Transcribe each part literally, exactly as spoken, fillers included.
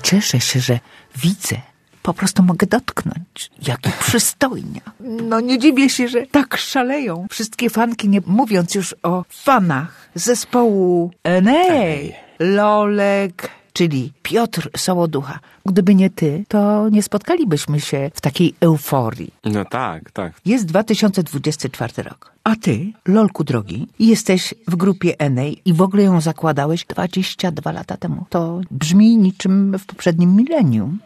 Cieszę się, że widzę. Po prostu mogę dotknąć. Jaki przystojnia. No nie dziwię się, że tak szaleją wszystkie fanki, nie mówiąc już o fanach zespołu N A, Lolek, czyli Piotr Sołoducha. Gdyby nie ty, to nie spotkalibyśmy się w takiej euforii. No tak, tak. Jest dwa tysiące dwudziesty czwarty rok. A ty, Lolku drogi, jesteś w grupie N A i w ogóle ją zakładałeś dwadzieścia dwa lata temu. To brzmi niczym w poprzednim milenium.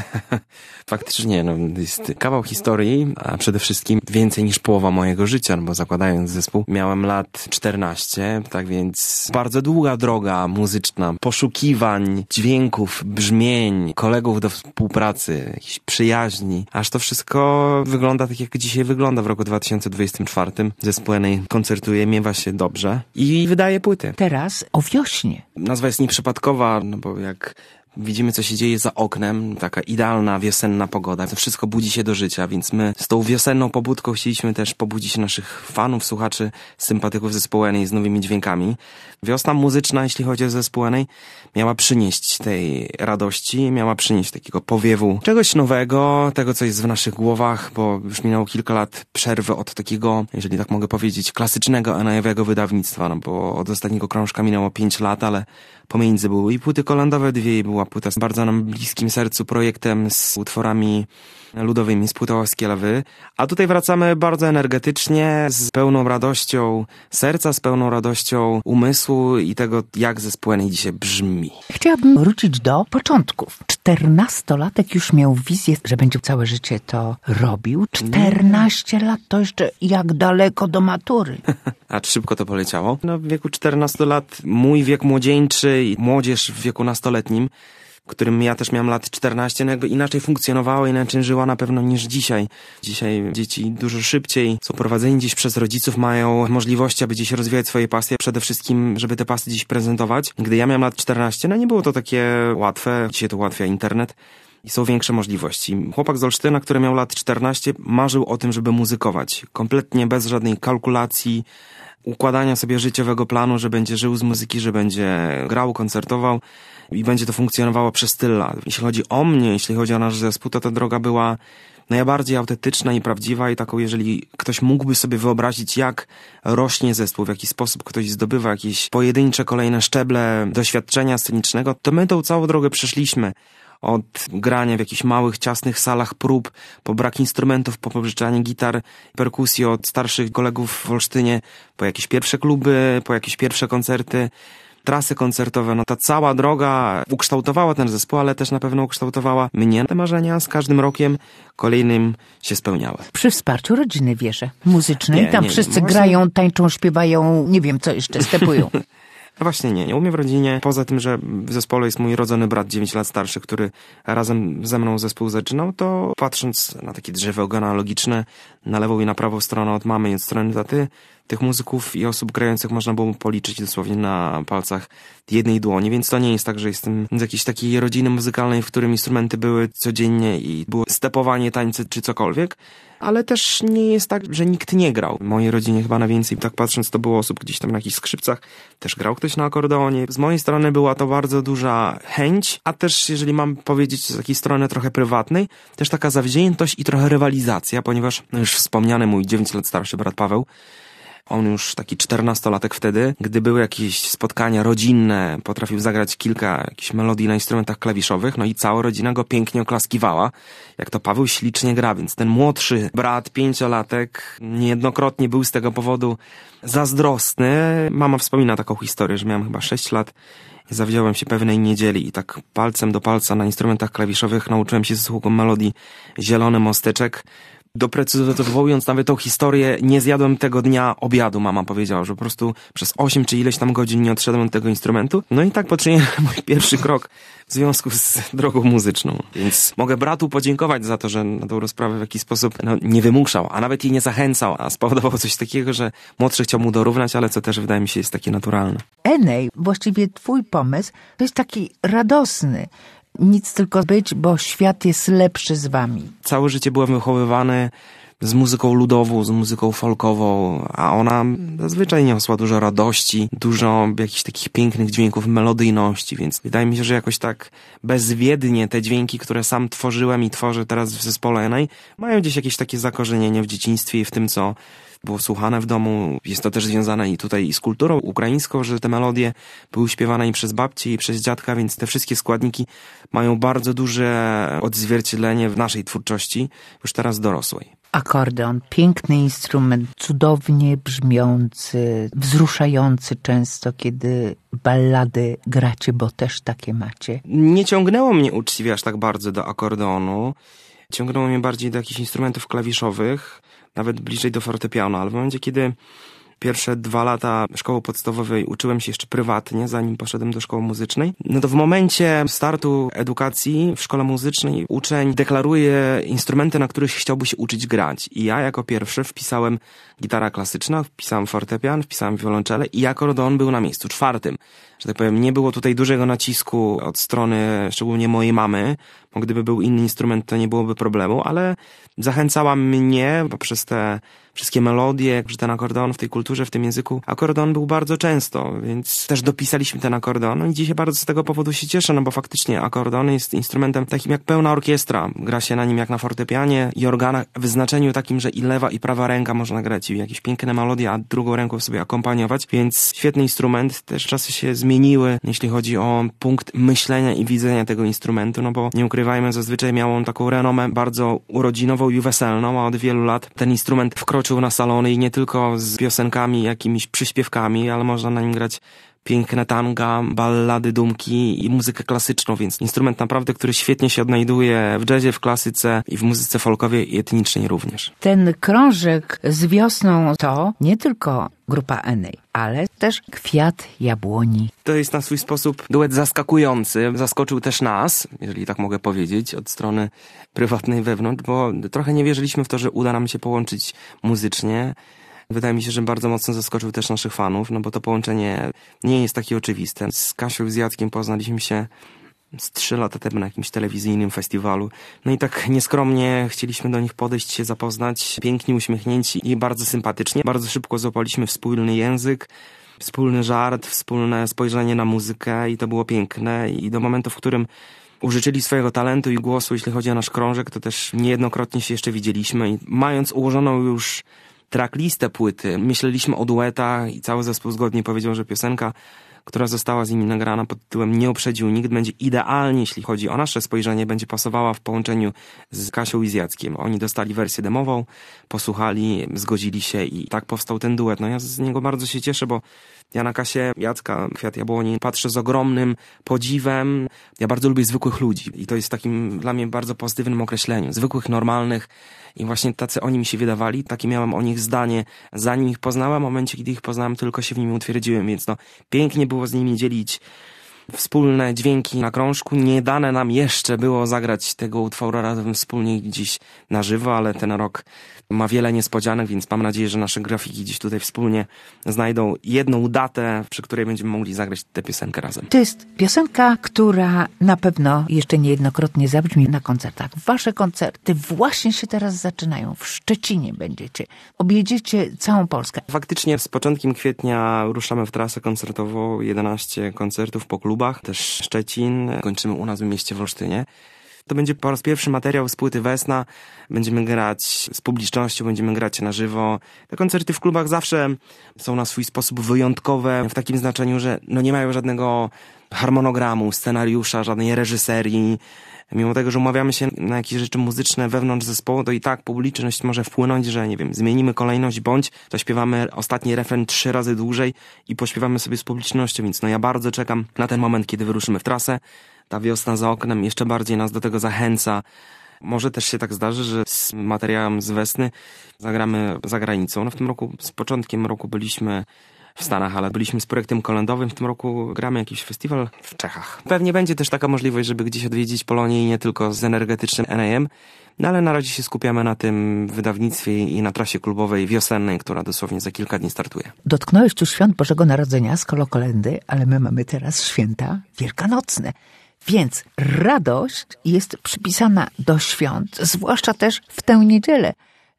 Faktycznie, no, jest kawał historii, a przede wszystkim więcej niż połowa mojego życia, no bo zakładając zespół miałem lat czternaście, tak więc bardzo długa droga muzyczna, poszukiwań dźwięków, brzmień, kolegów do współpracy, jakiejś przyjaźni, aż to wszystko wygląda tak, jak dzisiaj wygląda w roku dwa tysiące dwudziestym czwartym. Zespół N A koncertuje, miewa się dobrze i wydaje płyty. Teraz o wiośnie. Nazwa jest nieprzypadkowa, no bo jak widzimy, co się dzieje za oknem, taka idealna wiosenna pogoda, to wszystko budzi się do życia, więc my z tą wiosenną pobudką chcieliśmy też pobudzić naszych fanów, słuchaczy, sympatyków zespołu N A z nowymi dźwiękami. Wiosna muzyczna, jeśli chodzi o zespół N A, miała przynieść tej radości, miała przynieść takiego powiewu czegoś nowego, tego, co jest w naszych głowach, bo już minęło kilka lat przerwy od takiego, jeżeli tak mogę powiedzieć, klasycznego N A-owego wydawnictwa, no bo od ostatniego krążka minęło pięć lat, ale pomiędzy były i płyty kolędowe dwie, i była płyta z bardzo nam bliskim sercu projektem z utworami ludowymi, z płytą Łaskielawy. A tutaj wracamy bardzo energetycznie, z pełną radością serca, z pełną radością umysłu i tego, jak zespół N A dzisiaj brzmi. Chciałabym wrócić do początków. Czternastolatek już miał wizję, że będzie całe życie to robił. Czternaście lat to jeszcze jak daleko do matury. A szybko to poleciało. No w wieku czternastu lat, mój wiek młodzieńczy i młodzież w wieku nastoletnim, w którym ja też miałem lat czternaście, no jakby inaczej funkcjonowała, inaczej żyła na pewno niż dzisiaj. Dzisiaj dzieci dużo szybciej są prowadzeni gdzieś przez rodziców, mają możliwości, aby gdzieś rozwijać swoje pasje, przede wszystkim, żeby te pasje gdzieś prezentować. Gdy ja miałem lat czternaście, no nie było to takie łatwe, dzisiaj to ułatwia internet i są większe możliwości. Chłopak z Olsztyna, który miał lat czternaście, marzył o tym, żeby muzykować. Kompletnie bez żadnej kalkulacji, układania sobie życiowego planu, że będzie żył z muzyki, że będzie grał, koncertował i będzie to funkcjonowało przez tyle lat. Jeśli chodzi o mnie, jeśli chodzi o nasz zespół, to ta droga była najbardziej autentyczna i prawdziwa i taką, jeżeli ktoś mógłby sobie wyobrazić, jak rośnie zespół, w jaki sposób ktoś zdobywa jakieś pojedyncze, kolejne szczeble doświadczenia scenicznego, to my tą całą drogę przeszliśmy. Od grania w jakichś małych, ciasnych salach prób, po brak instrumentów, po pożyczanie gitar, perkusji od starszych kolegów w Olsztynie, po jakieś pierwsze kluby, po jakieś pierwsze koncerty, trasy koncertowe. No ta cała droga ukształtowała ten zespół, ale też na pewno ukształtowała mnie. Te marzenia z każdym rokiem kolejnym się spełniały. Przy wsparciu rodziny, wierzę, muzycznej. Nie, Tam nie, wszyscy właśnie... grają, tańczą, śpiewają, nie wiem co jeszcze, stepują. No właśnie nie, nie. U mnie w rodzinie, poza tym, że w zespole jest mój rodzony brat dziewięć lat starszy, który razem ze mną zespół zaczynał, to patrząc na takie drzewo genealogiczne, na lewą i na prawą stronę od mamy i od strony taty, tych muzyków i osób grających można było policzyć dosłownie na palcach jednej dłoni, więc to nie jest tak, że jestem z jakiejś takiej rodziny muzykalnej, w którym instrumenty były codziennie i było stepowanie, tańce czy cokolwiek, ale też nie jest tak, że nikt nie grał. W mojej rodzinie chyba najwięcej, tak patrząc, to było osób gdzieś tam na jakichś skrzypcach, też grał ktoś na akordeonie. Z mojej strony była to bardzo duża chęć, a też, jeżeli mam powiedzieć z takiej strony trochę prywatnej, też taka zawziętość i trochę rywalizacja, ponieważ no już wspomniany mój dziewięć lat starszy brat Paweł, on już taki czternastolatek wtedy, gdy były jakieś spotkania rodzinne, potrafił zagrać kilka jakichś melodii na instrumentach klawiszowych, no i cała rodzina go pięknie oklaskiwała, jak to Paweł ślicznie gra, więc ten młodszy brat, pięciolatek, niejednokrotnie był z tego powodu zazdrosny. Mama wspomina taką historię, że miałem chyba sześć lat i zawziąłem się pewnej niedzieli i tak palcem do palca na instrumentach klawiszowych nauczyłem się ze słuchu melodii Zielony Mosteczek. Doprecyzowując nawet tą historię, nie zjadłem tego dnia obiadu, mama powiedziała, że po prostu przez osiem czy ileś tam godzin nie odszedłem od tego instrumentu. No i tak poczyniłem mój pierwszy krok w związku z drogą muzyczną. Więc mogę bratu podziękować za to, że na tą rozprawę w jakiś sposób no, nie wymuszał, a nawet jej nie zachęcał, a spowodował coś takiego, że młodszy chciał mu dorównać, ale co też wydaje mi się jest takie naturalne. N A, właściwie twój pomysł, to jest taki radosny. Nic tylko być, bo świat jest lepszy z wami. Całe życie byłem wychowywany z muzyką ludową, z muzyką folkową, a ona zazwyczaj niosła dużo radości, dużo jakichś takich pięknych dźwięków, melodyjności, więc wydaje mi się, że jakoś tak bezwiednie te dźwięki, które sam tworzyłem i tworzę teraz w zespole Enei, mają gdzieś jakieś takie zakorzenienie w dzieciństwie i w tym, co było słuchane w domu. Jest to też związane i tutaj i z kulturą ukraińską, że te melodie były śpiewane i przez babcię, i przez dziadka, więc te wszystkie składniki mają bardzo duże odzwierciedlenie w naszej twórczości, już teraz dorosłej. Akordeon, piękny instrument, cudownie brzmiący, wzruszający często, kiedy ballady gracie, bo też takie macie. Nie ciągnęło mnie uczciwie aż tak bardzo do akordeonu. Ciągnęło mnie bardziej do jakichś instrumentów klawiszowych, nawet bliżej do fortepianu, ale w momencie, kiedy pierwsze dwa lata szkoły podstawowej uczyłem się jeszcze prywatnie, zanim poszedłem do szkoły muzycznej, no to w momencie startu edukacji w szkole muzycznej uczeń deklaruje instrumenty, na których chciałby się uczyć grać. I ja jako pierwszy wpisałem gitara klasyczna, wpisałem fortepian, wpisałem wiolonczele i akordeon był na miejscu czwartym. Że tak powiem, nie było tutaj dużego nacisku od strony szczególnie mojej mamy, bo gdyby był inny instrument, to nie byłoby problemu, ale zachęcała mnie poprzez te wszystkie melodie, że ten akordeon w tej kulturze, w tym języku, akordeon był bardzo często, więc też dopisaliśmy ten akordeon, no i dzisiaj bardzo z tego powodu się cieszę, no bo faktycznie akordeon jest instrumentem takim jak pełna orkiestra. Gra się na nim jak na fortepianie i organach w znaczeniu takim, że i lewa i prawa ręka można grać i jakieś piękne melodie, a drugą ręką sobie akompaniować, więc świetny instrument. Też czasy się zmieniły, jeśli chodzi o punkt myślenia i widzenia tego instrumentu, no bo nie ukrywajmy, zazwyczaj miał on taką renomę bardzo urodzinową i weselną, a od wielu lat ten instrument wkroczył na salony i nie tylko z piosenkami, jakimiś przyśpiewkami, ale można na nim grać piękne tanga, ballady, dumki i muzykę klasyczną, więc instrument naprawdę, który świetnie się odnajduje w jazzie, w klasyce i w muzyce folkowej i etnicznej również. Ten krążek z wiosną to nie tylko grupa Enei, ale też Kwiat Jabłoni. To jest na swój sposób duet zaskakujący. Zaskoczył też nas, jeżeli tak mogę powiedzieć, od strony prywatnej wewnątrz, bo trochę nie wierzyliśmy w to, że uda nam się połączyć muzycznie. Wydaje mi się, że bardzo mocno zaskoczył też naszych fanów, no bo to połączenie nie jest takie oczywiste. Z Kasią i z Jackiem poznaliśmy się z trzy lata temu na jakimś telewizyjnym festiwalu. No i tak nieskromnie chcieliśmy do nich podejść, się zapoznać, piękni, uśmiechnięci i bardzo sympatycznie. Bardzo szybko złapaliśmy wspólny język, wspólny żart, wspólne spojrzenie na muzykę i to było piękne. I do momentu, w którym użyczyli swojego talentu i głosu, jeśli chodzi o nasz krążek, to też niejednokrotnie się jeszcze widzieliśmy i mając ułożoną już tracklistę płyty, myśleliśmy o duetach i cały zespół zgodnie powiedział, że piosenka, która została z nimi nagrana pod tytułem Nie uprzedził nikt, będzie idealnie, jeśli chodzi o nasze spojrzenie, będzie pasowała w połączeniu z Kasią i z Jackiem. Oni dostali wersję demową, posłuchali, zgodzili się i tak powstał ten duet. No ja z niego bardzo się cieszę, bo ja na Kasię Jacka, Kwiat Jabłoni, patrzę z ogromnym podziwem. Ja bardzo lubię zwykłych ludzi i to jest takim dla mnie bardzo pozytywnym określeniem. Zwykłych, normalnych i właśnie tacy oni mi się wydawali. Takie miałem o nich zdanie, zanim ich poznałem. W momencie, kiedy ich poznałem, tylko się w nim utwierdziłem, więc no pięknie było z nimi dzielić wspólne dźwięki na krążku. Nie dane nam jeszcze było zagrać tego utworu razem wspólnie gdzieś na żywo, ale ten rok ma wiele niespodzianek, więc mam nadzieję, że nasze grafiki gdzieś tutaj wspólnie znajdą jedną datę, przy której będziemy mogli zagrać tę piosenkę razem. To jest piosenka, która na pewno jeszcze niejednokrotnie zabrzmi na koncertach. Wasze koncerty właśnie się teraz zaczynają. W Szczecinie będziecie. Objedziecie całą Polskę. Faktycznie z początkiem kwietnia ruszamy w trasę koncertową. jedenaście koncertów po klubach. Też Szczecin. Kończymy u nas w mieście w Olsztynie. To będzie po raz pierwszy materiał z płyty Wesna. Będziemy grać z publicznością, będziemy grać na żywo. Te koncerty w klubach zawsze są na swój sposób wyjątkowe, w takim znaczeniu, że no nie mają żadnego harmonogramu, scenariusza, żadnej reżyserii. Mimo tego, że umawiamy się na jakieś rzeczy muzyczne wewnątrz zespołu, to i tak publiczność może wpłynąć, że nie wiem, zmienimy kolejność, bądź to śpiewamy ostatni refren trzy razy dłużej i pośpiewamy sobie z publicznością, więc no ja bardzo czekam na ten moment, kiedy wyruszymy w trasę. Ta wiosna za oknem jeszcze bardziej nas do tego zachęca. Może też się tak zdarzy, że z materiałem z Wesny zagramy za granicą. No w tym roku, z początkiem roku byliśmy w Stanach, ale byliśmy z projektem kolędowym. W tym roku gramy jakiś festiwal w Czechach. Pewnie będzie też taka możliwość, żeby gdzieś odwiedzić Polonię i nie tylko z energetycznym N A M. No ale na razie się skupiamy na tym wydawnictwie i na trasie klubowej wiosennej, która dosłownie za kilka dni startuje. Dotknąłeś tu świąt Bożego Narodzenia z koło kolędy, ale my mamy teraz święta wielkanocne. Więc radość jest przypisana do świąt, zwłaszcza też w tę niedzielę.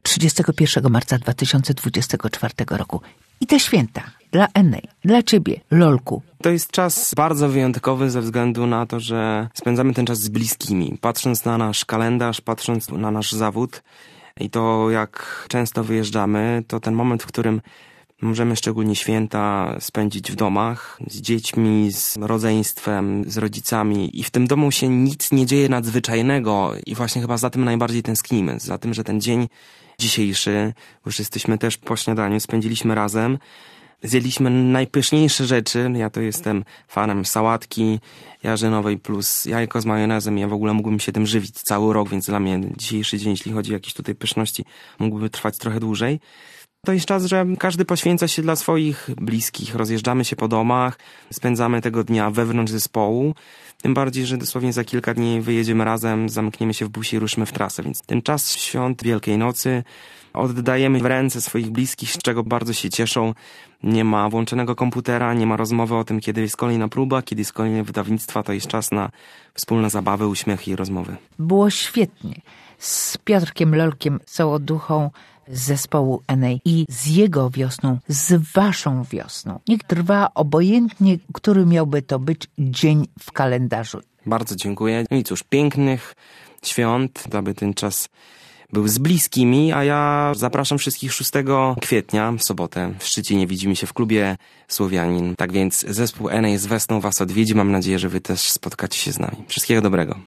trzydziestego pierwszego marca dwa tysiące dwudziestego czwartego roku. I te święta dla Enej, dla ciebie, Lolku. To jest czas bardzo wyjątkowy ze względu na to, że spędzamy ten czas z bliskimi. Patrząc na nasz kalendarz, patrząc na nasz zawód i to, jak często wyjeżdżamy, to ten moment, w którym możemy szczególnie święta spędzić w domach, z dziećmi, z rodzeństwem, z rodzicami i w tym domu się nic nie dzieje nadzwyczajnego i właśnie chyba za tym najbardziej tęsknimy. Za tym, że ten dzień dzisiejszy, już jesteśmy też po śniadaniu, spędziliśmy razem, zjedliśmy najpyszniejsze rzeczy. Ja to jestem fanem sałatki jarzynowej plus jajko z majonezem. Ja w ogóle mógłbym się tym żywić cały rok, więc dla mnie dzisiejszy dzień, jeśli chodzi o jakieś tutaj pyszności, mógłby trwać trochę dłużej. To jest czas, że każdy poświęca się dla swoich bliskich. Rozjeżdżamy się po domach, spędzamy tego dnia wewnątrz zespołu. Tym bardziej, że dosłownie za kilka dni wyjedziemy razem, zamkniemy się w busie i ruszymy w trasę. Więc ten czas świąt Wielkiej Nocy oddajemy w ręce swoich bliskich, z czego bardzo się cieszą. Nie ma włączonego komputera, nie ma rozmowy o tym, kiedy jest kolejna próba, kiedy jest kolejne wydawnictwa. To jest czas na wspólne zabawy, uśmiechy i rozmowy. Było świetnie. Z Piotrkiem Lolkiem Sołoduchą z zespołu Enej i z jego wiosną, z waszą wiosną. Niech trwa obojętnie, który miałby to być dzień w kalendarzu. Bardzo dziękuję. No i cóż, pięknych świąt, aby ten czas był z bliskimi, a ja zapraszam wszystkich szóstego kwietnia, w sobotę w Szczecinie. Widzimy się w klubie Słowianin. Tak więc zespół Enej z Wesną was odwiedzi. Mam nadzieję, że wy też spotkacie się z nami. Wszystkiego dobrego.